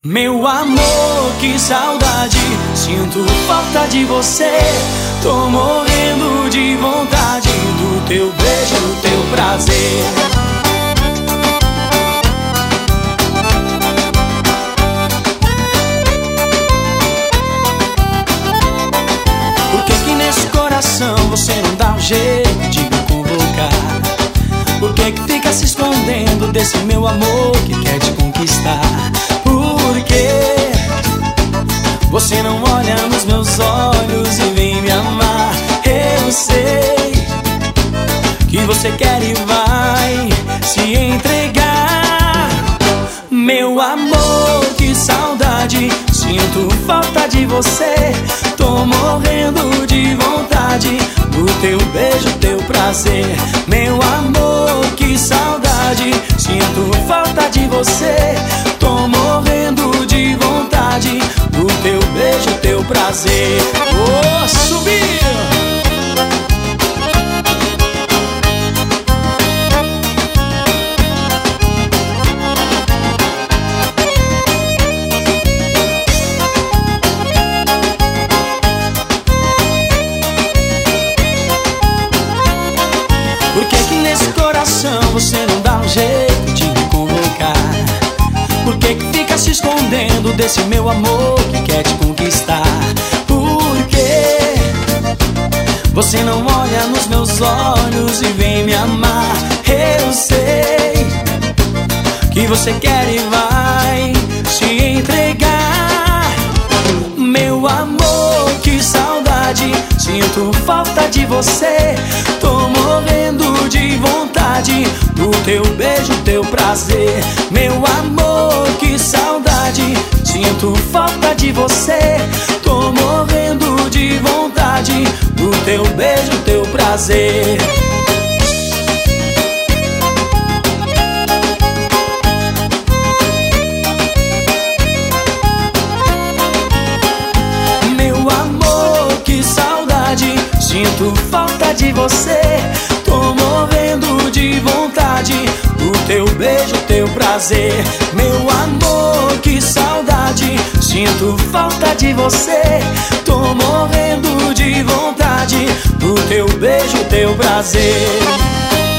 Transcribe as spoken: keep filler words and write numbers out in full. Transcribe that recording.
Meu amor, que saudade, sinto falta de você. Tô morrendo de vontade do teu beijo, do teu prazer. Por que que nesse coração você não dá um jeito de me convocar? Por que que fica se escondendo desse meu amor que quer te conquistar? Por que você não olha nos meus olhos e vem me amar? Eu sei que você quer e vai se entregar. Meu amor, que saudade, sinto falta de você. Tô morrendo de vontade do teu beijo, teu prazer. Meu amor, que saudade, sinto falta de você. Tô morrendo de vontade do teu beijo, teu prazer. Oh, subir! Por que que nesse coração você não dá um jeito de me convocar? Por que que fica se escondendo desse meu amor que quer te conquistar? Por que você não olha nos meus olhos e vem me amar? Eu sei que você quer e vai se entregar. Meu amor, que saudade, sinto falta de você. Tô morrendo de vontade do teu beijo, teu prazer. Meu amor, que saudade, sinto falta de você. Tô morrendo de vontade do teu beijo, teu prazer. Meu amor, que saudade, sinto falta de você. Tô morrendo de vontade do teu beijo, teu prazer. Meu amor, que saudade, sinto falta de você. Tô morrendo de vontade do teu beijo, teu prazer.